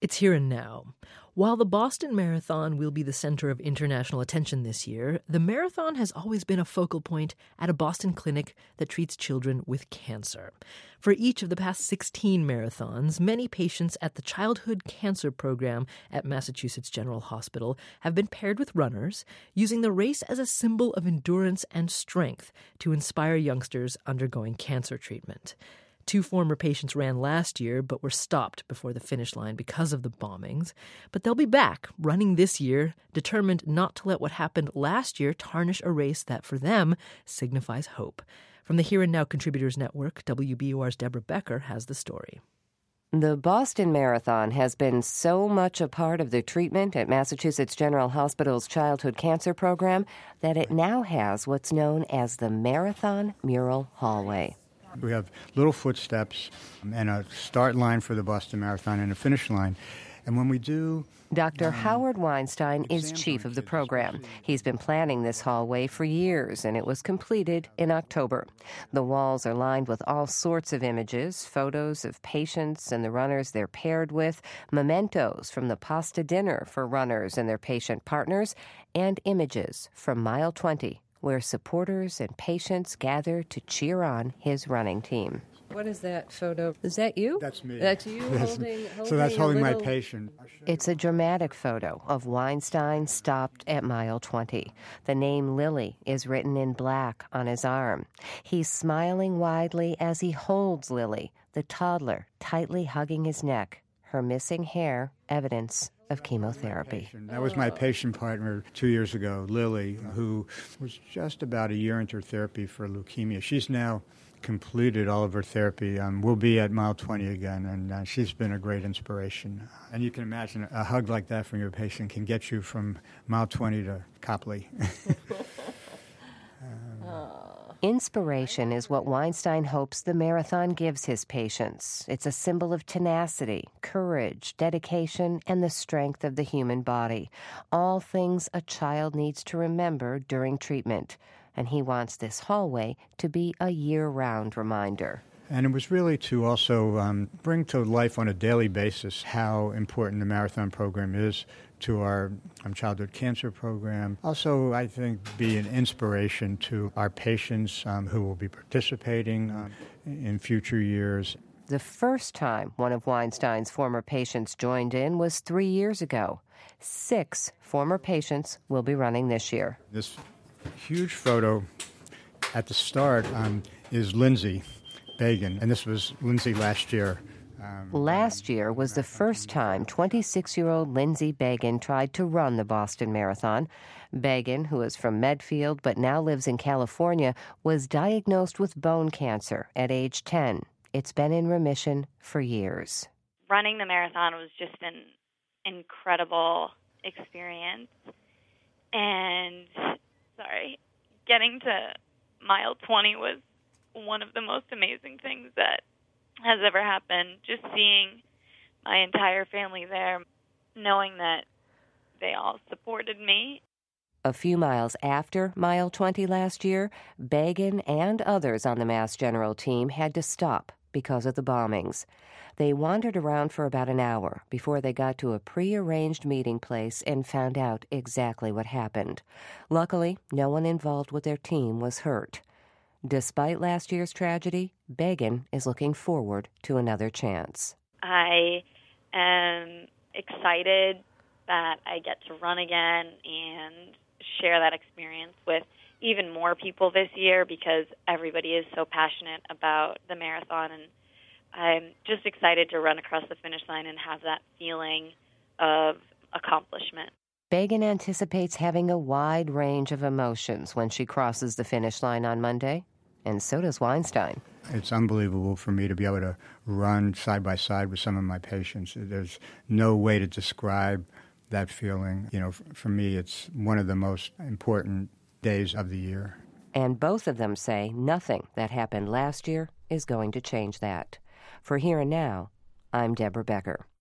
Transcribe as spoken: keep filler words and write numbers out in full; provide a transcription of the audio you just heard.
It's here and now. While the Boston Marathon will be the center of international attention this year, the marathon has always been a focal point at a Boston clinic that treats children with cancer. For each of the past sixteen marathons, many patients at the Childhood Cancer Program at Massachusetts General Hospital have been paired with runners, using the race as a symbol of endurance and strength to inspire youngsters undergoing cancer treatment. Two former patients ran last year but were stopped before the finish line because of the bombings. But they'll be back, running this year, determined not to let what happened last year tarnish a race that, for them, signifies hope. From the Here and Now Contributors Network, W B U R's Deborah Becker has the story. The Boston Marathon has been so much a part of the treatment at Massachusetts General Hospital's Childhood Cancer Program that it now has what's known as the Marathon Mural Hallway. We have little footsteps and a start line for the Boston Marathon and a finish line. And when we do... Doctor Um, Howard Weinstein is chief of the program. He's been planning this hallway for years, and it was completed in October. The walls are lined with all sorts of images, photos of patients and the runners they're paired with, mementos from the pasta dinner for runners and their patient partners, and images from Mile twenty, where supporters and patients gather to cheer on his running team. What is that photo? Is that you? That's me. That's you That's holding, holding So that's holding a my little... patient. It's a dramatic photo of Weinstein stopped at mile twenty. The name Lily is written in black on his arm. He's smiling widely as he holds Lily, the toddler, tightly hugging his neck, her missing hair, evidence of chemotherapy. That was my patient partner two years ago, Lily, who was just about a year into her therapy for leukemia. She's now completed all of her therapy. Um, we'll be at mile twenty again, and uh, she's been a great inspiration. And you can imagine a hug like that from your patient can get you from mile twenty to Copley. Inspiration is what Weinstein hopes the marathon gives his patients. It's a symbol of tenacity, courage, dedication, and the strength of the human body, all things a child needs to remember during treatment. And he wants this hallway to be a year-round reminder. And it was really to also um, bring to life on a daily basis how important the marathon program is to our um, childhood cancer program. Also, I think, be an inspiration to our patients um, who will be participating um, in future years. The first time one of Weinstein's former patients joined in was three years ago. Six former patients will be running this year. This huge photo at the start um, is Lindsay Bagan, and this was Lindsay last year. Um, Last year was the first time twenty-six-year-old Lindsay Bagan tried to run the Boston Marathon. Bagan, who is from Medfield but now lives in California, was diagnosed with bone cancer at age ten. It's been in remission for years. Running the marathon was just an incredible experience. And, sorry, getting to mile twenty was one of the most amazing things that has ever happened. Just seeing my entire family there, knowing that they all supported me. A few miles after mile twenty last year, Bagan and others on the Mass General team had to stop because of the bombings. They wandered around for about an hour before they got to a prearranged meeting place and found out exactly what happened. Luckily, no one involved with their team was hurt. Despite last year's tragedy, Bagan is looking forward to another chance. I am excited that I get to run again and share that experience with even more people this year because everybody is so passionate about the marathon, and I'm just excited to run across the finish line and have that feeling of accomplishment. Bagan anticipates having a wide range of emotions when she crosses the finish line on Monday, and so does Weinstein. It's unbelievable for me to be able to run side by side with some of my patients. There's no way to describe that feeling. You know, for me, it's one of the most important days of the year. And both of them say nothing that happened last year is going to change that. For Here and Now, I'm Deborah Becker.